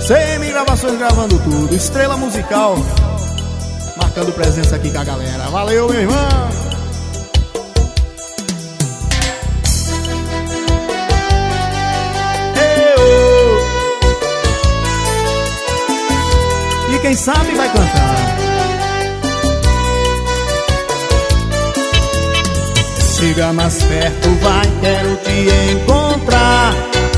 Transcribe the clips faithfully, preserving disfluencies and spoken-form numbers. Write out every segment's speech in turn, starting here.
C M Gravações gravando tudo, Estrela Musical marcando presença aqui com a galera. Valeu, meu irmão! E quem sabe vai cantar. Chega mais perto, vai, quero te encontrar.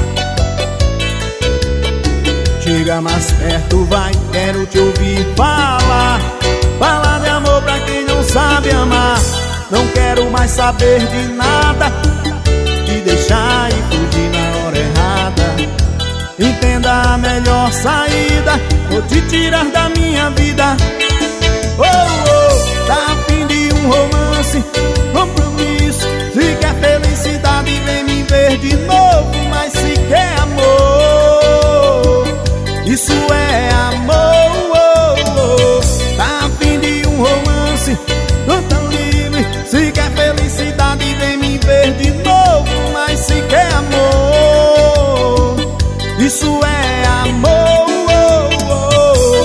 Chega mais perto, vai, quero te ouvir falar. Falar de amor pra quem não sabe amar. Não quero mais saber de nada, te deixar e fugir na hora errada. Entenda a melhor saída, vou te tirar da minha vida. Oh, oh, tá a fim de um romance, compromisso. Se quer felicidade, vem me ver de novo. Mas se quer amor, isso é amor. Oh, oh, tá a fim de um romance, tô tão livre. Se quer felicidade, vem me ver de novo. Mas se quer amor, isso é amor. Oh, oh.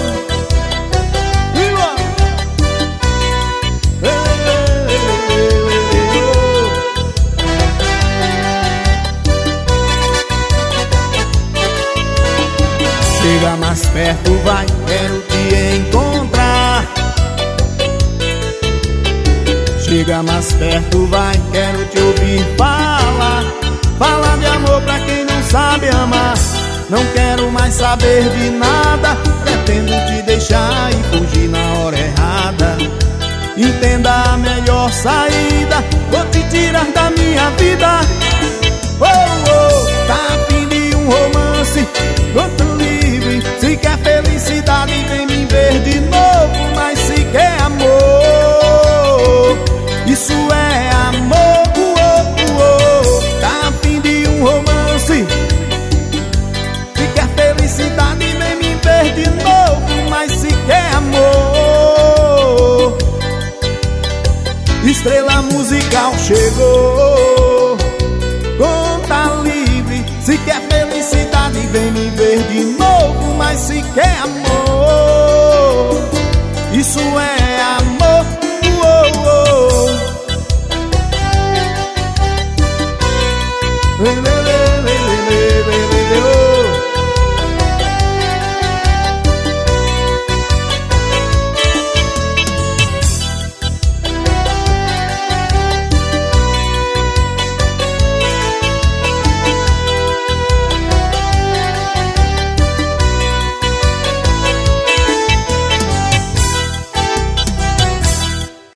Chega mais perto, vai, quero te encontrar. Chega mais perto, vai, quero te ouvir falar. Falar de amor pra quem não sabe amar. Não quero mais saber de nada, pretendo te deixar e fugir na hora errada. Entenda a melhor saída, vou te tirar da minha vida. Oh, oh, tá a fim de um romance, tô tão livre. Se quer felicidade, vem me ver de novo. Mas se quer amor, isso é amor. Oh, oh, oh, tá a fim de um romance, felicidade, vem me ver de novo. Mas se quer amor, Estrela Musical chegou. Conta livre, se quer felicidade, vem me ver de novo. Mas se quer amor, isso é amor. Oh, oh.